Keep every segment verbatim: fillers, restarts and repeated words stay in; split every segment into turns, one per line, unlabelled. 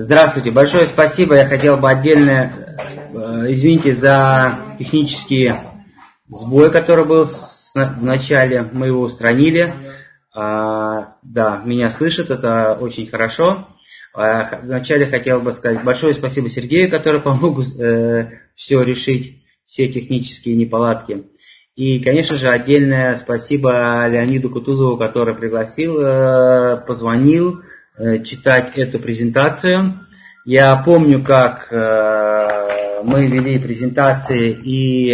Здравствуйте, большое спасибо. Я хотел бы отдельно, извините за технический сбой, который был в начале, мы его устранили. Да, меня слышат, это очень хорошо. Вначале хотел бы сказать большое спасибо Сергею, который помог все решить, все технические неполадки. И, конечно же, отдельное спасибо Леониду Кутузову, который пригласил, позвонил читать эту презентацию. Я помню, как мы вели презентации и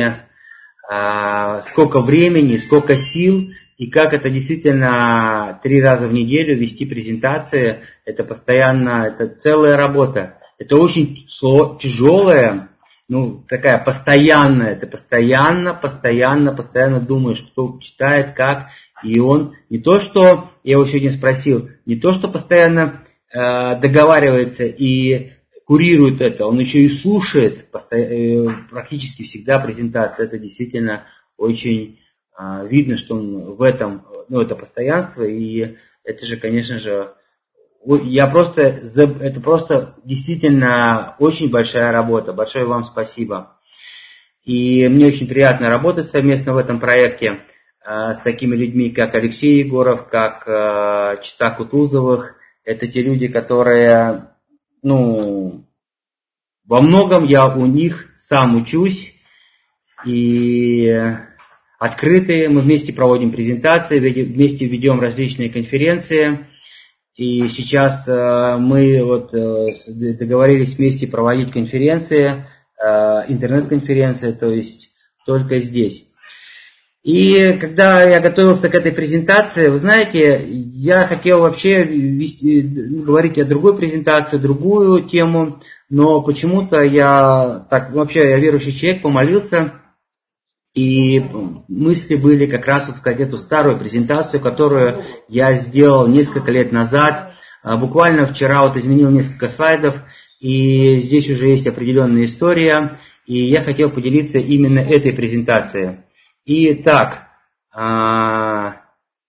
сколько времени, сколько сил, и как это действительно три раза в неделю вести презентации. Это постоянно, это целая работа. Это очень тяжелая, ну, такая постоянная. Ты постоянно, постоянно, постоянно думаешь, кто читает, как. И он не то, что, я его сегодня спросил, не то, что постоянно э, договаривается и курирует это, он еще и слушает э, практически всегда презентации. Это действительно очень э, видно, что он в этом, ну, это постоянство, и это же, конечно же, я просто, это просто действительно очень большая работа. Большое вам спасибо. И мне очень приятно работать совместно в этом проекте с такими людьми, как Алексей Егоров, как Чита Кутузовых. Это те люди, которые, ну, во многом я у них сам учусь. И открытые, мы вместе проводим презентации, вместе ведем различные конференции. И сейчас мы вот договорились вместе проводить конференции, интернет-конференции, то есть только здесь. И когда я готовился к этой презентации, вы знаете, я хотел вообще вести, говорить о другой презентации, другую тему, но почему-то я, так вообще я верующий человек, помолился, и мысли были как раз, вот сказать, эту старую презентацию, которую я сделал несколько лет назад. Буквально вчера вот изменил несколько слайдов, и здесь уже есть определенная история, и я хотел поделиться именно этой презентацией. Итак, да,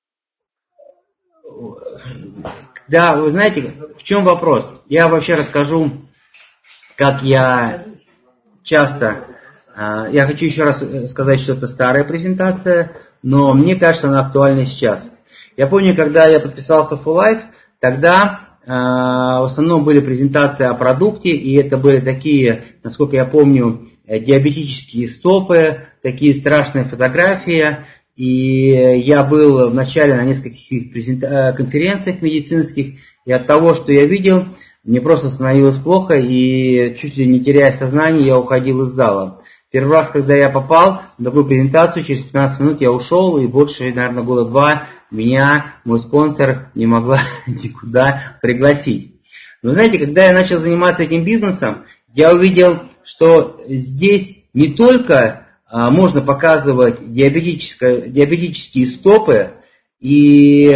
вы знаете, в чем вопрос? Я вообще расскажу, как я часто... Я хочу еще раз сказать, что это старая презентация, но мне кажется, она актуальна сейчас. Я помню, когда я подписался в Full Life, тогда в основном были презентации о продукте, и это были такие, насколько я помню, диабетические стопы, такие страшные фотографии. И я был вначале на нескольких конференциях медицинских, и от того, что я видел, мне просто становилось плохо, и чуть ли не теряя сознание, я уходил из зала. Первый раз, когда я попал на такую презентацию, через пятнадцать минут я ушел, и больше, наверное, года два меня, мой спонсор, не могла никуда пригласить. Но знаете, когда я начал заниматься этим бизнесом, я увидел, что здесь не только а, можно показывать диабетические стопы и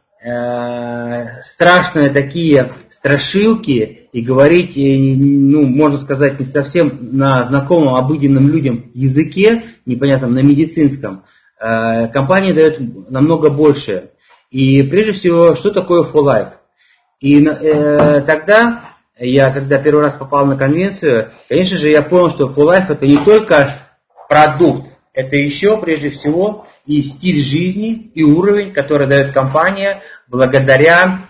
э, страшные такие страшилки, и говорить, ну, можно сказать, не совсем на знакомом обыденным людям языке, непонятном, на медицинском. Э, компания дает намного больше. И прежде всего, что такое Full Life? И э, тогда... Я, когда первый раз попал на конвенцию, конечно же, я понял, что Full Life это не только продукт, это еще, прежде всего, и стиль жизни, и уровень, который дает компания благодаря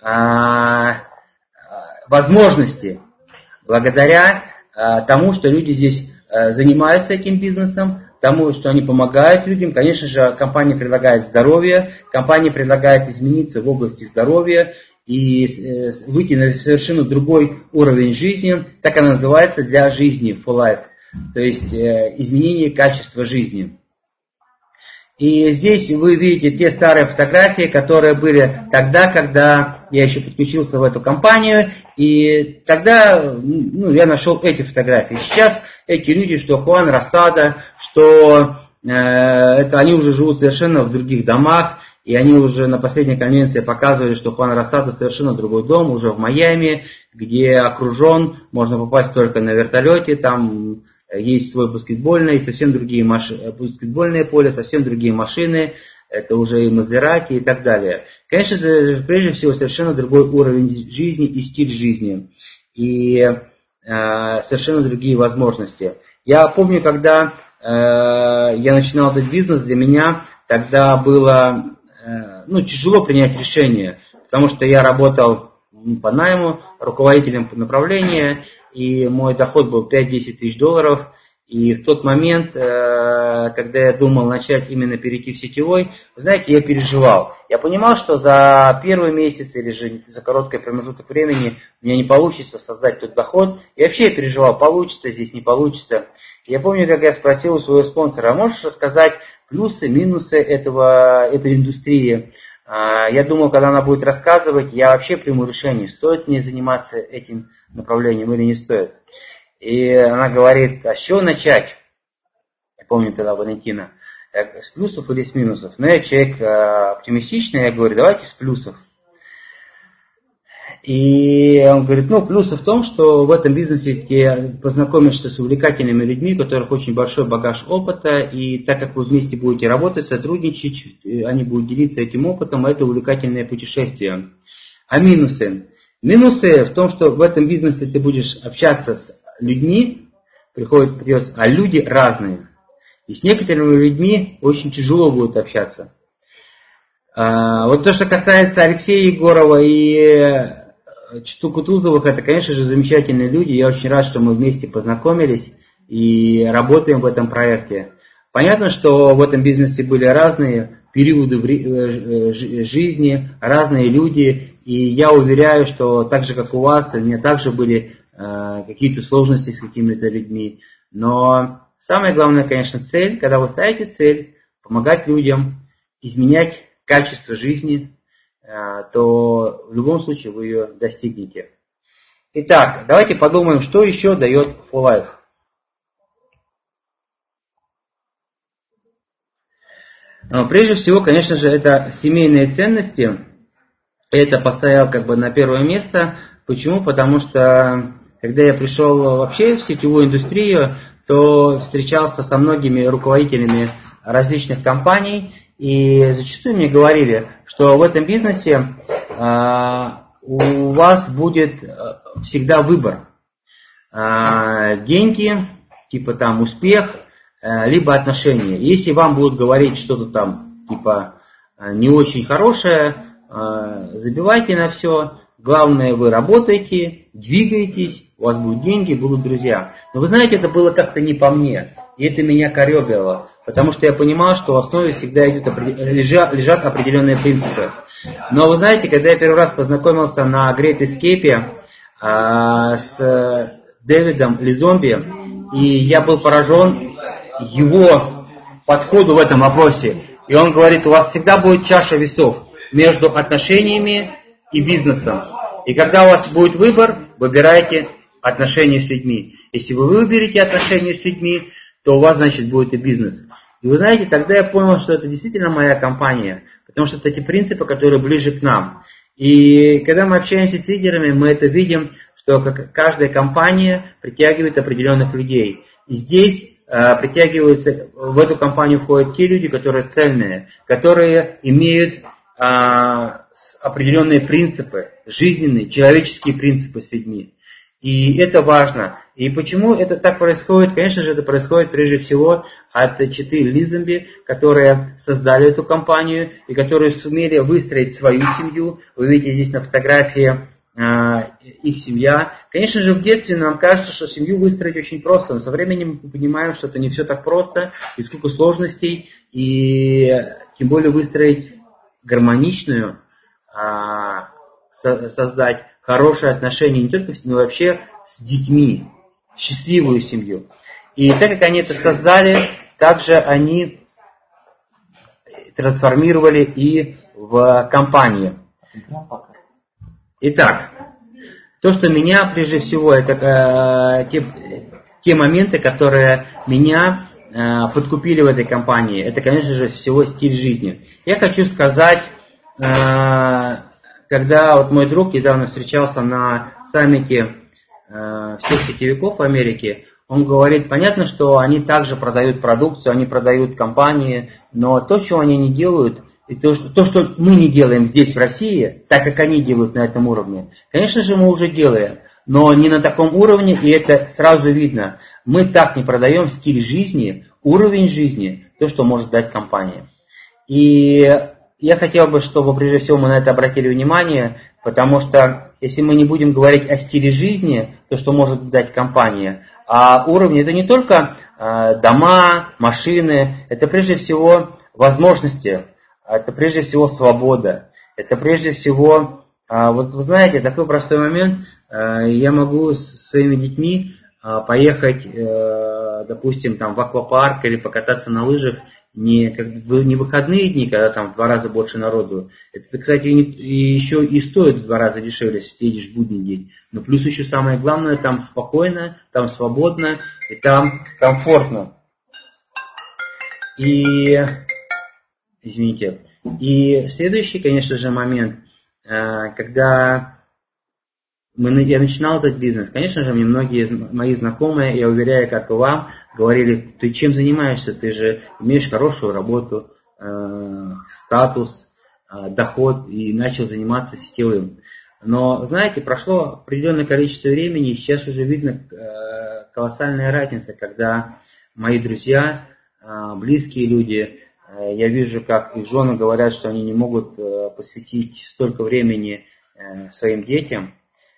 а, возможности, благодаря а, тому, что люди здесь а, занимаются этим бизнесом, тому, что они помогают людям. Конечно же, компания предлагает здоровье, компания предлагает измениться в области здоровья, и выйти на совершенно другой уровень жизни, так она называется, для жизни, Full Life, то есть изменение качества жизни. И здесь вы видите те старые фотографии, которые были тогда, когда я еще подключился в эту компанию, и тогда, ну, я нашел эти фотографии. Сейчас эти люди, что Хуан Рассада, что э, это они уже живут совершенно в других домах. И они уже на последней конвенции показывали, что Хуан Рассада совершенно другой дом, уже в Майами, где окружен, можно попасть только на вертолете, там есть свой баскетбольный, совсем другие машины, баскетбольное поле, совсем другие машины, это уже и Мазераки и так далее. Конечно же, прежде всего, совершенно другой уровень жизни и стиль жизни. и э, совершенно другие возможности. Я помню, когда э, я начинал этот бизнес, для меня тогда было э, ну, тяжело принять решение, потому что я работал по найму, руководителем по направлению, и мой доход был пять-десять тысяч долларов. И в тот момент, когда я думал начать именно перейти в сетевой, вы знаете, я переживал. Я понимал, что за первый месяц или же за короткий промежуток времени у меня не получится создать тот доход. И вообще я переживал, получится здесь, не получится. Я помню, как я спросил у своего спонсора, а можешь рассказать плюсы, минусы этого, этой индустрии? Я думал, когда она будет рассказывать, я вообще приму решение, стоит мне заниматься этим направлением или не стоит. И она говорит, а с чего начать? Я помню тогда Валентина. С плюсов или с минусов? Но я человек оптимистичный, я говорю, давайте с плюсов. И он говорит, ну, плюсы в том, что в этом бизнесе ты познакомишься с увлекательными людьми, у которых очень большой багаж опыта, и так как вы вместе будете работать, сотрудничать, они будут делиться этим опытом, а это увлекательное путешествие. А минусы? Минусы в том, что в этом бизнесе ты будешь общаться с людьми, приходит, придется, а люди разные. И с некоторыми людьми очень тяжело будет общаться. А, вот то, что касается Алексея Егорова и Чту Кутузовых, это, конечно же, замечательные люди. Я очень рад, что мы вместе познакомились и работаем в этом проекте. Понятно, что в этом бизнесе были разные периоды жизни, разные люди. И я уверяю, что так же, как у вас, у меня также были э, какие-то сложности с какими-то людьми. Но самое главное, конечно, цель. Когда вы ставите цель, помогать людям, изменять качество жизни, то в любом случае вы ее достигнете. Итак, давайте подумаем, что еще дает фор лайф. Прежде всего, конечно же, это семейные ценности. Это поставил как бы на первое место. Почему? Потому что, когда я пришел вообще в сетевую индустрию, то встречался со многими руководителями различных компаний. И зачастую мне говорили, что в этом бизнесе э, у вас будет всегда выбор. Э, деньги, типа там успех, э, либо отношения. Если вам будут говорить что-то там типа не очень хорошее, э, забивайте на все. Главное, вы работаете, двигаетесь, у вас будут деньги, будут друзья. Но вы знаете, это было как-то не по мне. И это меня коребило, потому что я понимал, что в основе всегда идут, лежат, лежат определенные принципы. Но вы знаете, когда я первый раз познакомился на Great Escape а, с Дэвидом Лизомби, и я был поражен его подходу в этом вопросе. И он говорит, у вас всегда будет чаша весов между отношениями и бизнесом. И когда у вас будет выбор, выбирайте отношения с людьми. Если вы выберете отношения с людьми, то у вас, значит, будет и бизнес. И вы знаете, тогда я понял, что это действительно моя компания, потому что это те принципы, которые ближе к нам. И когда мы общаемся с лидерами, мы это видим, что каждая компания притягивает определенных людей. И здесь э, притягиваются, в эту компанию входят те люди, которые цельные, которые имеют э, определенные принципы, жизненные, человеческие принципы с людьми. И это важно. И почему это так происходит? Конечно же, это происходит прежде всего от Читы Лизомби, которые создали эту компанию и которые сумели выстроить свою семью. Вы видите здесь на фотографии э, их семья. Конечно же, в детстве нам кажется, что семью выстроить очень просто, но со временем мы понимаем, что это не все так просто, и сколько сложностей, и тем более выстроить гармоничную, э, со- создать хорошие отношения не только в семье, но вообще с детьми, счастливую семью. И так как они это создали, также они трансформировали и в компанию. Итак, то, что меня прежде всего, это э, те, те моменты, которые меня э, подкупили в этой компании. Это, конечно же, всего стиль жизни. Я хочу сказать, э, когда вот мой друг недавно встречался на саммите э, всех сетевиков в Америке, он говорит, понятно, что они также продают продукцию, они продают компании, но то, что они не делают, и то, что, то, что мы не делаем здесь, в России, так как они делают на этом уровне, конечно же, мы уже делаем. но не на таком уровне, и это сразу видно. Мы так не продаем стиль жизни, уровень жизни, то, что может дать компания. И я хотел бы, чтобы прежде всего мы на это обратили внимание, потому что если мы не будем говорить о стиле жизни, то, что может дать компания, а уровень, это не только э, дома, машины, это прежде всего возможности, это прежде всего свобода, это прежде всего, э, вот вы знаете, такой простой момент, э, я могу с своими детьми э, поехать, э, допустим, там, в аквапарк или покататься на лыжах, не, как бы, не выходные дни, когда там в два раза больше народу. Это, кстати, и, не, и еще и стоит в два раза дешевле, если ты едешь в будний день. Но плюс еще самое главное, там спокойно, там свободно и там комфортно. И, извините, и следующий, конечно же, момент, когда мы, я начинал этот бизнес, конечно же, мне многие мои знакомые, я уверяю, как и вам, говорили: ты чем занимаешься, ты же имеешь хорошую работу, э, статус, э, доход, и начал заниматься сетевым. Но, знаете, прошло определенное количество времени, и сейчас уже видно э, колоссальная разница, когда мои друзья, э, близкие люди, э, я вижу, как их жены говорят, что они не могут э, посвятить столько времени э, своим детям,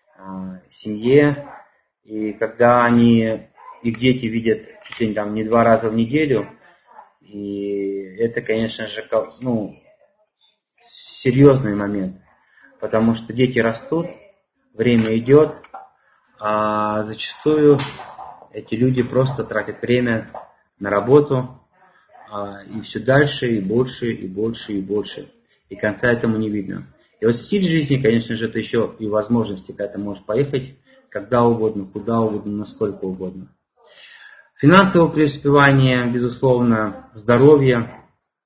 семье, и когда они, их дети видят чуть ли там не два раза в неделю, и это, конечно же, ну, серьезный момент, потому что дети растут, время идет, а зачастую эти люди просто тратят время на работу, и все дальше, и больше, и больше, и больше, и конца этому не видно. И вот стиль жизни, конечно же, это еще и возможности, когда ты можешь поехать когда угодно, куда угодно, насколько угодно. Финансовое преуспевание, безусловно, здоровье.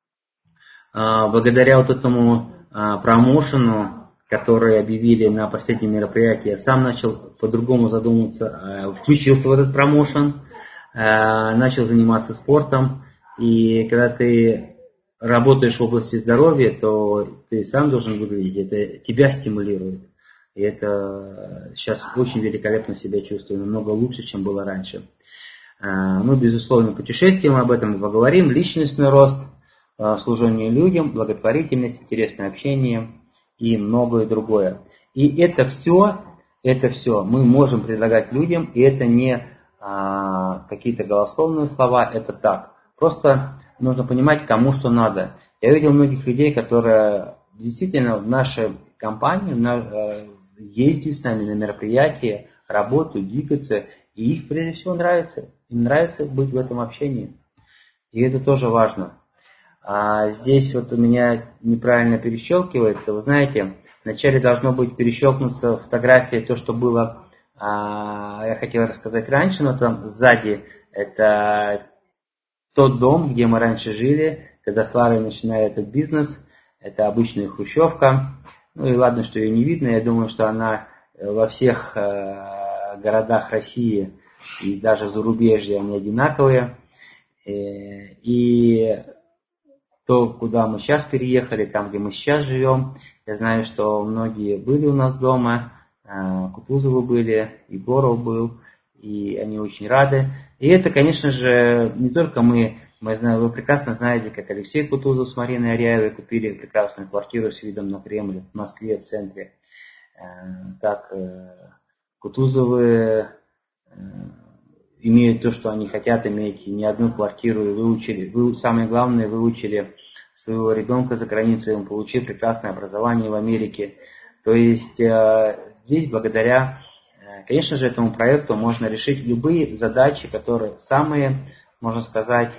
Благодаря вот этому промоушену, который объявили на последнем мероприятии, я сам начал по-другому задумываться, включился в этот промоушен, начал заниматься спортом. И когда ты работаешь в области здоровья, то ты сам должен выглядеть, это тебя стимулирует. И это сейчас очень великолепно себя чувствую, намного лучше, чем было раньше. Мы, безусловно, путешествуем, об этом поговорим, личностный рост, служение людям, благотворительность, интересное общение и многое другое. И это все, это все мы можем предлагать людям, и это не а, какие-то голословные слова, это так. Просто нужно понимать, кому что надо. Я видел многих людей, которые действительно в нашей компании ездят с нами на мероприятия, работают, двигаются, и их прежде всего нравится. Им нравится быть в этом общении. И это тоже важно. А здесь вот у меня неправильно перещелкивается. Вы знаете, вначале должно быть перещелкнуться фотография, то, что было, а, я хотел рассказать раньше, но там сзади это тот дом, где мы раньше жили, когда с Ларой начинали этот бизнес. Это обычная хрущевка. Ну и ладно, что ее не видно. Я думаю, что она во всех э, городах России и даже зарубежья они одинаковые. И, и то, куда мы сейчас переехали, там, где мы сейчас живем, я знаю, что многие были у нас дома. Э, Кутузовы были, Егоров был. И они очень рады. И это, конечно же, не только мы, мы знаем, вы прекрасно знаете, как Алексей Кутузов с Мариной Аряевой купили прекрасную квартиру с видом на Кремль в Москве, в центре. Так, Кутузовы имеют то, что они хотят иметь, не одну квартиру, и выучили, вы, самое главное, выучили своего ребенка за границей, он получил прекрасное образование в Америке. То есть здесь благодаря, конечно же, этому проекту можно решить любые задачи, которые самые, можно сказать,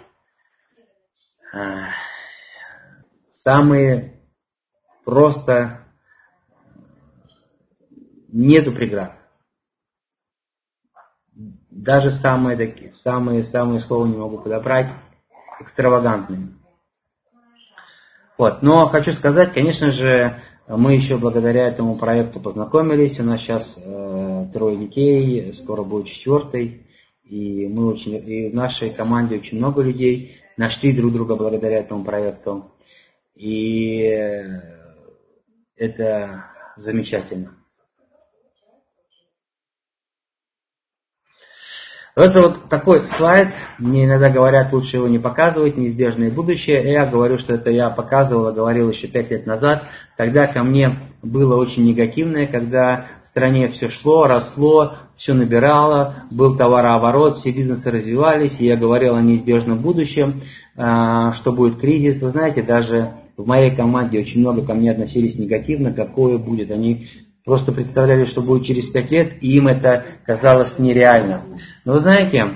самые просто нету преград. Даже самые такие, самые, самые слова не могу подобрать, экстравагантные. Вот. Но хочу сказать, конечно же, мы еще благодаря этому проекту познакомились. У нас сейчас э, трое детей, скоро будет четвертый. И мы очень, и в нашей команде очень много людей нашли друг друга благодаря этому проекту. И это замечательно. Это вот такой слайд, мне иногда говорят, лучше его не показывать, неизбежное будущее. И я говорю, что это я показывал, говорил еще пять лет назад. Тогда ко мне было очень негативное, когда в стране все шло, росло, все набирало, был товарооборот, все бизнесы развивались, и я говорил о неизбежном будущем, что будет кризис. Вы знаете, даже в моей команде очень много ко мне относились негативно, какое будет. Они просто представляли, что будет через пять лет, и им это казалось нереально. Но вы знаете,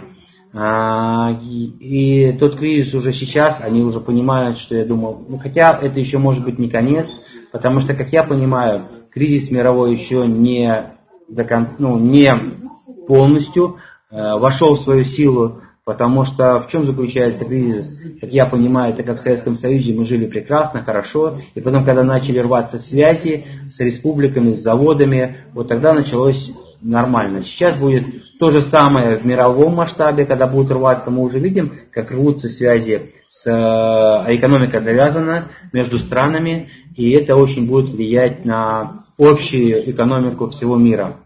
и, и тот кризис уже сейчас, они уже понимают, что я думал, ну хотя это еще может быть не конец, потому что, как я понимаю, кризис мировой еще не, до кон, ну, не полностью э, вошел в свою силу, потому что в чем заключается кризис? Как я понимаю, это как в Советском Союзе мы жили прекрасно, хорошо, и потом, когда начали рваться связи с республиками, с заводами, вот тогда началось нормально. Сейчас будет то же самое в мировом масштабе, когда будут рваться, мы уже видим, как рвутся связи, с, а экономика завязана между странами, и это очень будет влиять на общую экономику всего мира.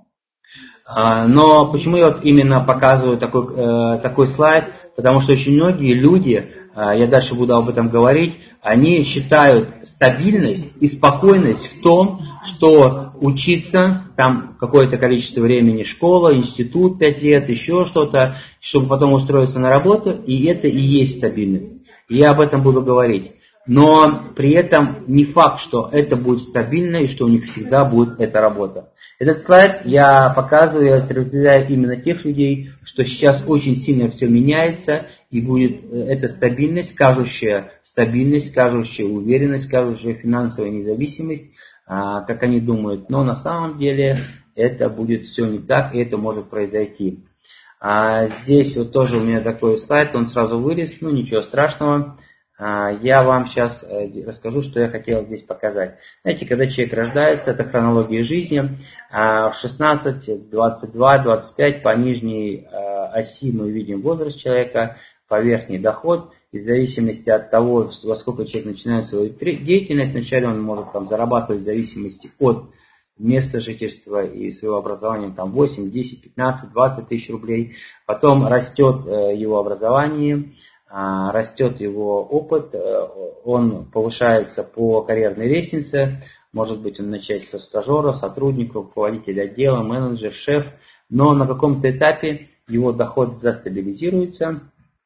Но почему я вот именно показываю такой, такой слайд? Потому что очень многие люди, я дальше буду об этом говорить, они считают стабильность и спокойность в том, что учиться, там какое-то количество времени, школа, институт, пять лет, еще что-то, чтобы потом устроиться на работу, и это и есть стабильность. И я об этом буду говорить. Но при этом не факт, что это будет стабильно и что у них всегда будет эта работа. Этот слайд я показываю, я отражаю именно тех людей, что сейчас очень сильно все меняется, и будет эта стабильность, кажущая стабильность, кажущая уверенность, кажущая финансовая независимость, как они думают. Но на самом деле это будет все не так, и это может произойти. А здесь вот тоже у меня такой слайд, он сразу вылез, ну ничего страшного. Я вам сейчас расскажу, что я хотел здесь показать. Знаете, когда человек рождается, это хронология жизни. В шестнадцать, двадцать два, двадцать пять по нижней оси мы видим возраст человека, по верхней доход. И в зависимости от того, во сколько человек начинает свою деятельность, вначале он может там зарабатывать в зависимости от места жительства и своего образования там восемь, десять, пятнадцать, двадцать тысяч рублей. Потом растет его образование, растет его опыт, он повышается по карьерной лестнице. Может быть, он начать со стажера, сотрудника, руководителя отдела, менеджер, шеф. Но на каком-то этапе его доход застабилизируется.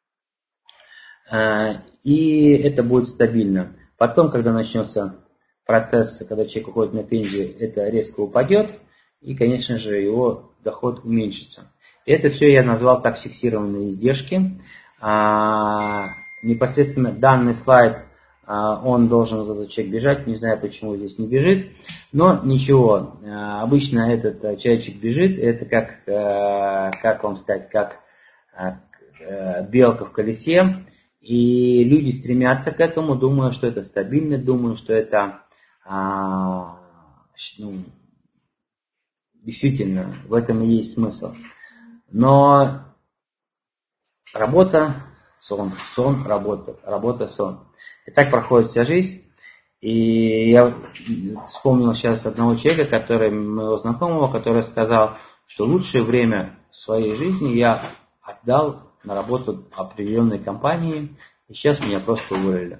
И это будет стабильно. Потом, когда начнется процесс, когда человек уходит на пенсию, это резко упадет. И, конечно же, его доход уменьшится. И это все я назвал так фиксированные издержки. А, непосредственно данный слайд, а, он должен этот человек бежать, не знаю почему здесь не бежит, но ничего, а, обычно этот а, человечек бежит, это как, а, как вам сказать, как а, белка в колесе, и люди стремятся к этому, думая, что это стабильно, думая, что это а, ну, действительно, в этом и есть смысл. Но работа, сон, сон, работа, работа, сон. И так проходит вся жизнь. И я вспомнил сейчас одного человека, который, моего знакомого, который сказал, что лучшее время своей жизни я отдал на работу определенной компании, и сейчас меня просто уволили.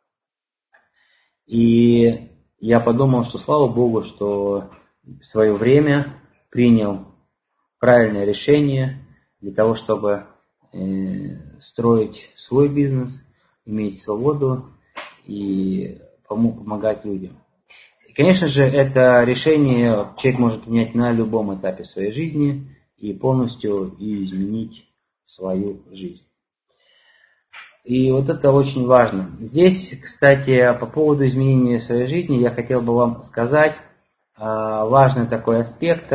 И я подумал, что слава Богу, что в свое время принял правильное решение для того, чтобы строить свой бизнес, иметь свободу и помогать людям. И, конечно же, это решение человек может принять на любом этапе своей жизни и полностью и изменить свою жизнь. И вот это очень важно. Здесь, кстати, по поводу изменения своей жизни я хотел бы вам сказать важный такой аспект.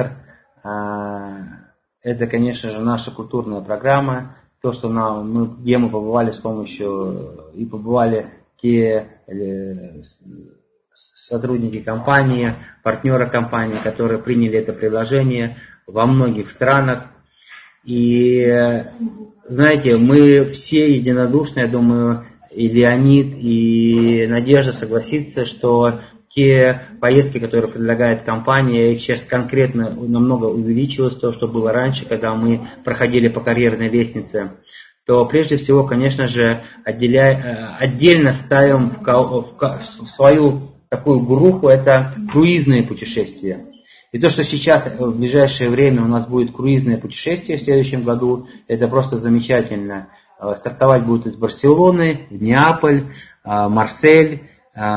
Это, конечно же, наша культурная программа. То, что нам, мы, где мы побывали с помощью, и побывали те э, сотрудники компании, партнеры компании, которые приняли это предложение во многих странах. И, знаете, мы все единодушно, я думаю, и Леонид, и Надежда согласятся, что те поездки, которые предлагает компания, их сейчас конкретно намного увеличилось, то, что было раньше, когда мы проходили по карьерной лестнице, то прежде всего, конечно же, отделяя, отдельно ставим в, в свою такую группу, это круизные путешествия. И то, что сейчас в ближайшее время у нас будет круизное путешествие в следующем году, это просто замечательно. Стартовать будет из Барселоны, в Неаполь, Марсель,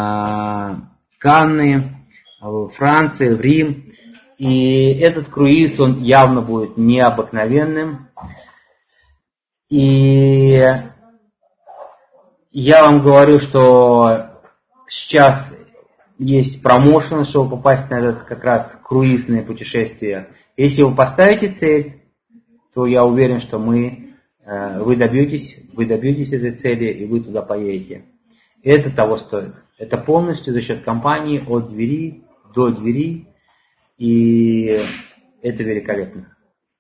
Канны, в Франции, в Рим. И этот круиз, он явно будет необыкновенным. И я вам говорю, что сейчас есть промоушен, чтобы попасть на этот как раз круизное путешествие. Если вы поставите цель, то я уверен, что мы, вы добьетесь, вы добьетесь этой цели и вы туда поедете. Это того стоит. Это полностью за счет компании от двери до двери. И это великолепно.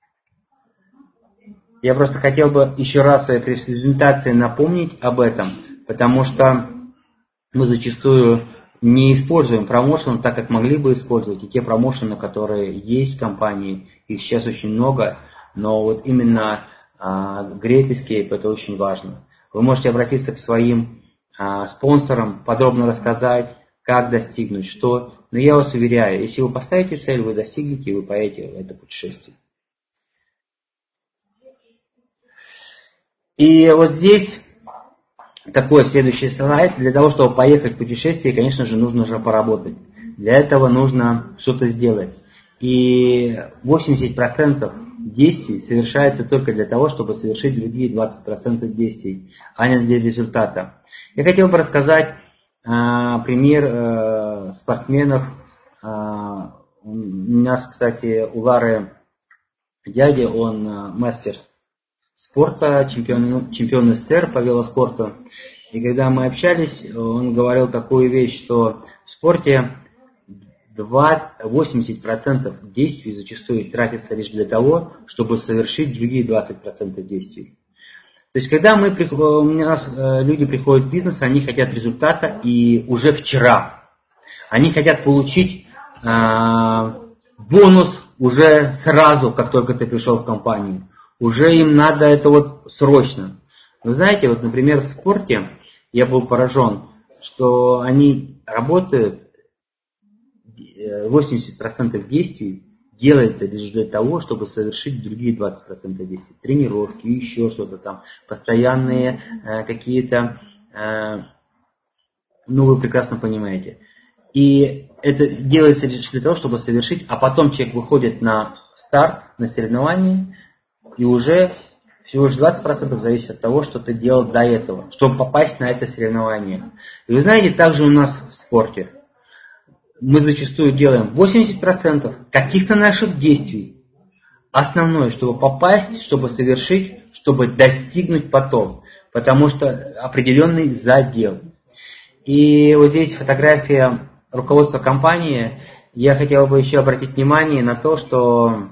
Я просто хотел бы еще раз в своей презентации напомнить об этом, потому что мы зачастую не используем промоушен так, как могли бы использовать. И те промоушены, которые есть в компании, их сейчас очень много, но вот именно uh, Great Escape это очень важно. Вы можете обратиться к своим uh, спонсорам, подробно рассказать, как достигнуть, что. Но я вас уверяю, если вы поставите цель, вы достигнете, и вы поедете в это путешествие. И вот здесь такой следующий слайд. Для того, чтобы поехать в путешествие, конечно же, нужно же поработать. Для этого нужно что-то сделать. И восемьдесят процентов действий совершается только для того, чтобы совершить другие двадцать процентов действий, а не для результата. Я хотел бы рассказать э, пример э, спортсменов. Э, у нас, кстати, у Лары дядя, он э, мастер спорта, чемпион, чемпион СССР по велоспорту. И когда мы общались, он говорил такую вещь, что в спорте восемьдесят процентов действий зачастую тратится лишь для того, чтобы совершить другие двадцать процентов действий. То есть, когда мы, у нас люди приходят в бизнес, они хотят результата и уже вчера. Они хотят получить э, бонус уже сразу, как только ты пришел в компанию. Уже им надо это вот срочно. Вы знаете, вот, например, в спорте я был поражен, что они работают, восемьдесят процентов действий делается лишь для того, чтобы совершить другие двадцать процентов действий. Тренировки, еще что-то там, постоянные э, какие-то, э, ну вы прекрасно понимаете. И это делается лишь для того, чтобы совершить, а потом человек выходит на старт, на соревнования, и уже всего лишь двадцать процентов зависит от того, что ты делал до этого, чтобы попасть на это соревнование. И вы знаете, также у нас в спорте. Мы зачастую делаем восемьдесят процентов каких-то наших действий. Основное, чтобы попасть, чтобы совершить, чтобы достигнуть потом. Потому что определенный задел. И вот здесь фотография руководства компании. Я хотел бы еще обратить внимание на то, что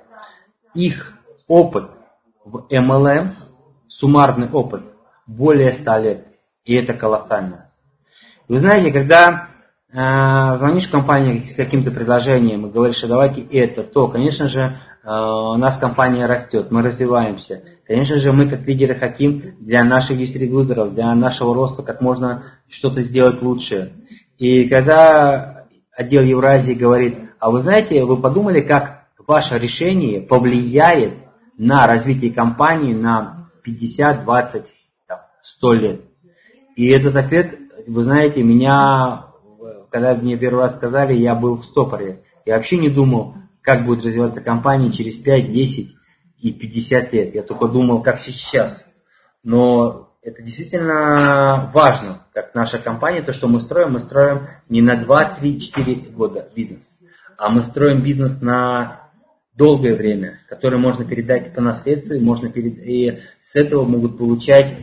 их опыт в эм эл эм, суммарный опыт, более ста лет. И это колоссально. Вы знаете, когда э, звонишь в компанию с каким-то предложением и говоришь, что давайте это, то, конечно же, э, у нас компания растет, мы развиваемся. Конечно же, мы как лидеры хотим для наших дистрибьюторов, для нашего роста как можно что-то сделать лучше. И когда отдел Евразии говорит, а вы знаете, вы подумали, как ваше решение повлияет на развитие компании на пятьдесят, двадцать, сто лет. И этот ответ, вы знаете, меня, когда мне первый раз сказали, я был в стопоре. Я вообще не думал, как будет развиваться компания через пять, десять и пятьдесят лет. Я только думал, как сейчас. Но это действительно важно, как наша компания, то, что мы строим, мы строим не на два, три, четыре года бизнес, а мы строим бизнес на долгое время, которое можно передать по наследству, и, можно перед... и с этого могут получать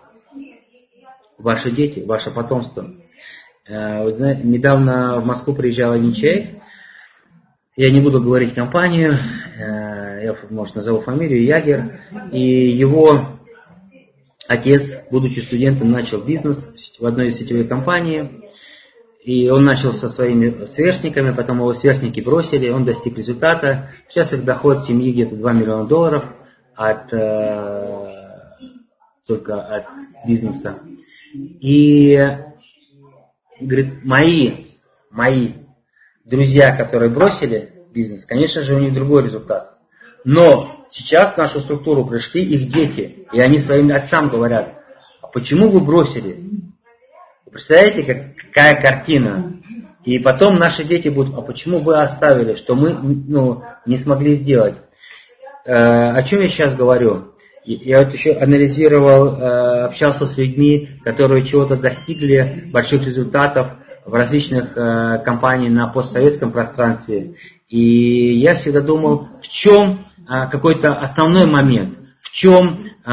ваши дети, ваше потомство. Вот, знаете, недавно в Москву приезжал один человек, я не буду говорить компанию, я, может, назову фамилию, Ягер, и его отец, будучи студентом, начал бизнес в одной из сетевых компаний, И он начал со своими сверстниками, потом его сверстники бросили, он достиг результата. Сейчас их доход семьи где-то два миллиона долларов от, э, только от бизнеса. И говорит, мои, мои друзья, которые бросили бизнес, конечно же, у них другой результат. Но сейчас в нашу структуру пришли их дети, и они своим отцам говорят, а почему вы бросили? Вы представляете, как, какая картина? И потом наши дети будут, а почему вы оставили, что мы ну, не смогли сделать? Э, о чем я сейчас говорю? Я вот еще анализировал, э, общался с людьми, которые чего-то достигли, больших результатов в различных э, компаниях на постсоветском пространстве. И я всегда думал, в чем э, какой-то основной момент, в чем э,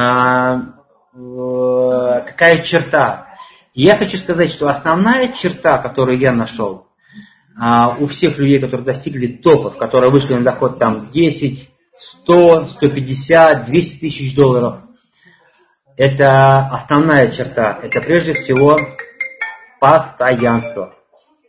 э, какая черта. И я хочу сказать, что основная черта, которую я нашел э, у всех людей, которые достигли топов, которые вышли на доход там десять, сто, сто пятьдесят, двести тысяч долларов, это основная черта. Это прежде всего постоянство.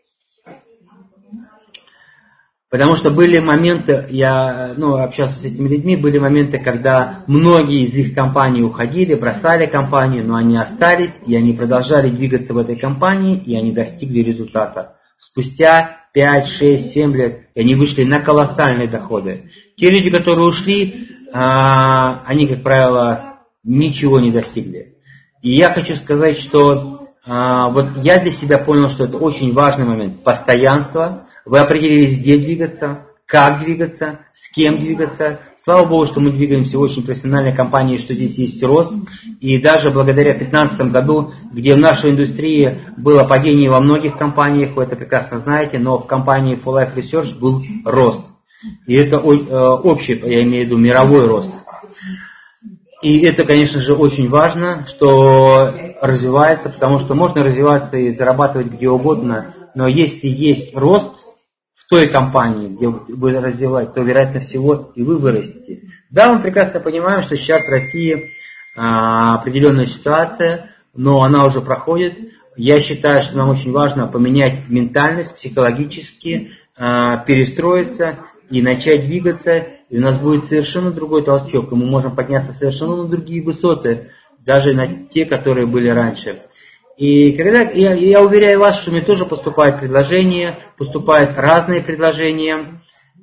Потому что были моменты, я ну, общался с этими людьми, были моменты, когда многие из их компаний уходили, бросали компанию, но они остались, и они продолжали двигаться в этой компании, и они достигли результата. Спустя пять, шесть, семь лет, и они вышли на колоссальные доходы. Те люди, которые ушли, они, как правило, ничего не достигли. И я хочу сказать, что вот я для себя понял, что это очень важный момент. Постоянство. Вы определились, где двигаться, как двигаться, с кем двигаться. Слава Богу, что мы двигаемся в очень профессиональной компании, что здесь есть рост. И даже благодаря две тысячи пятнадцатому году, где в нашей индустрии было падение во многих компаниях, вы это прекрасно знаете, но в компании For Life Research был рост. И это общий, я имею в виду, мировой рост. И это, конечно же, очень важно, что развивается, потому что можно развиваться и зарабатывать где угодно, но если есть рост в той компании, где вы развиваете, то, вероятно всего, и вы вырастете. Да, мы прекрасно понимаем, что сейчас в России а, определенная ситуация, но она уже проходит. Я считаю, что нам очень важно поменять ментальность психологически, а, перестроиться и начать двигаться, и у нас будет совершенно другой толчок, и мы можем подняться совершенно на другие высоты, даже на те, которые были раньше. И когда я, я уверяю вас, что мне тоже поступают предложения, поступают разные предложения.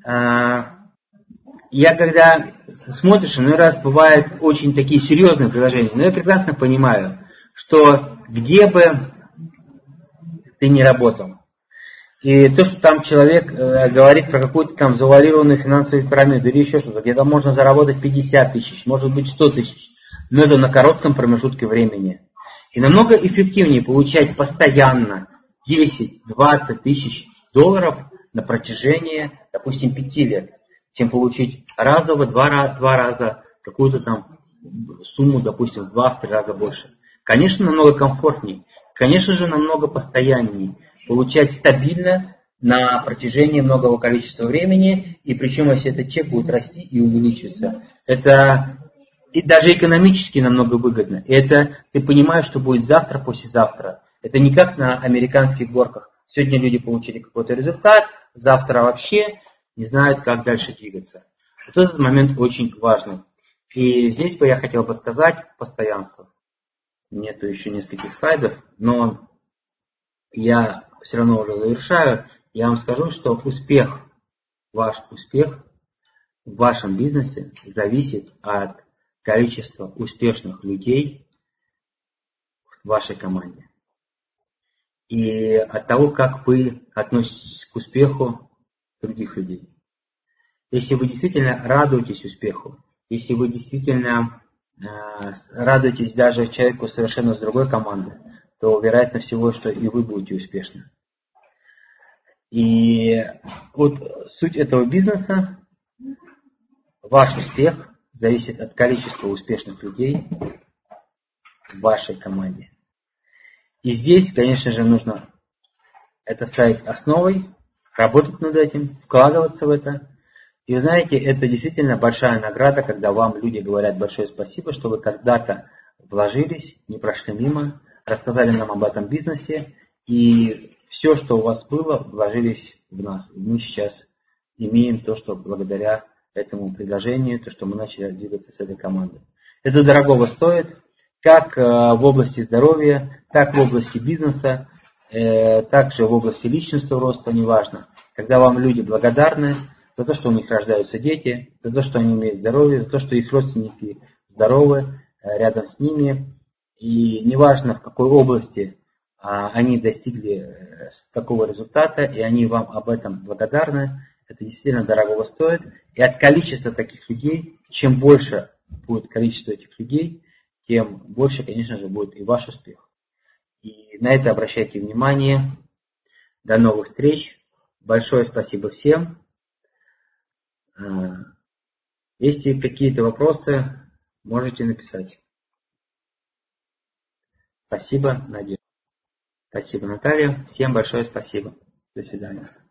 Я когда смотришь, иной раз бывают очень такие серьезные предложения, но я прекрасно понимаю, что где бы ты ни работал, и то, что там человек э, говорит про какую-то там завуалированную финансовую пирамиду или еще что-то, где там можно заработать пятьдесят тысяч, может быть сто тысяч, но это на коротком промежутке времени. И намного эффективнее получать постоянно десять-двадцать тысяч долларов на протяжении, допустим, пяти лет, чем получить разово, два, два раза какую-то там сумму, допустим, в два-три раза больше. Конечно, намного комфортнее, конечно же, намного постояннее. Получать стабильно на протяжении многого количества времени, и причем, если этот чек будет расти и увеличиваться, это и даже экономически намного выгодно. И это ты понимаешь, что будет завтра, послезавтра. Это не как на американских горках. Сегодня люди получили какой-то результат, завтра вообще не знают, как дальше двигаться. Вот этот момент очень важный. И здесь бы я хотел бы сказать постоянство. Нету еще нескольких слайдов, но я все равно уже завершаю. Я вам скажу, что успех, ваш успех в вашем бизнесе зависит от количества успешных людей в вашей команде. И от того, как вы относитесь к успеху других людей. Если вы действительно радуетесь успеху, если вы действительно э, радуетесь даже человеку совершенно с другой команды, то вероятно всего, что и вы будете успешны. И вот суть этого бизнеса, ваш успех зависит от количества успешных людей в вашей команде. И здесь, конечно же, нужно это ставить основой, работать над этим, вкладываться в это. И вы знаете, это действительно большая награда, когда вам люди говорят большое спасибо, что вы когда-то вложились, не прошли мимо, рассказали нам об этом бизнесе, и все, что у вас было, вложились в нас. И мы сейчас имеем то, что благодаря этому предложению, то, что мы начали двигаться с этой командой. Это дорогого стоит, как в области здоровья, так в области бизнеса, также в области личностного роста, неважно. Когда вам люди благодарны за то, что у них рождаются дети, за то, что они имеют здоровье, за то, что их родственники здоровы, рядом с ними. И неважно, в какой области они достигли такого результата, и они вам об этом благодарны, это действительно дорогого стоит. И от количества таких людей, чем больше будет количество этих людей, тем больше, конечно же, будет и ваш успех. И на это обращайте внимание. До новых встреч. Большое спасибо всем. Если какие-то вопросы, можете написать. Спасибо, Надя. Спасибо, Наталья. Всем большое спасибо. До свидания.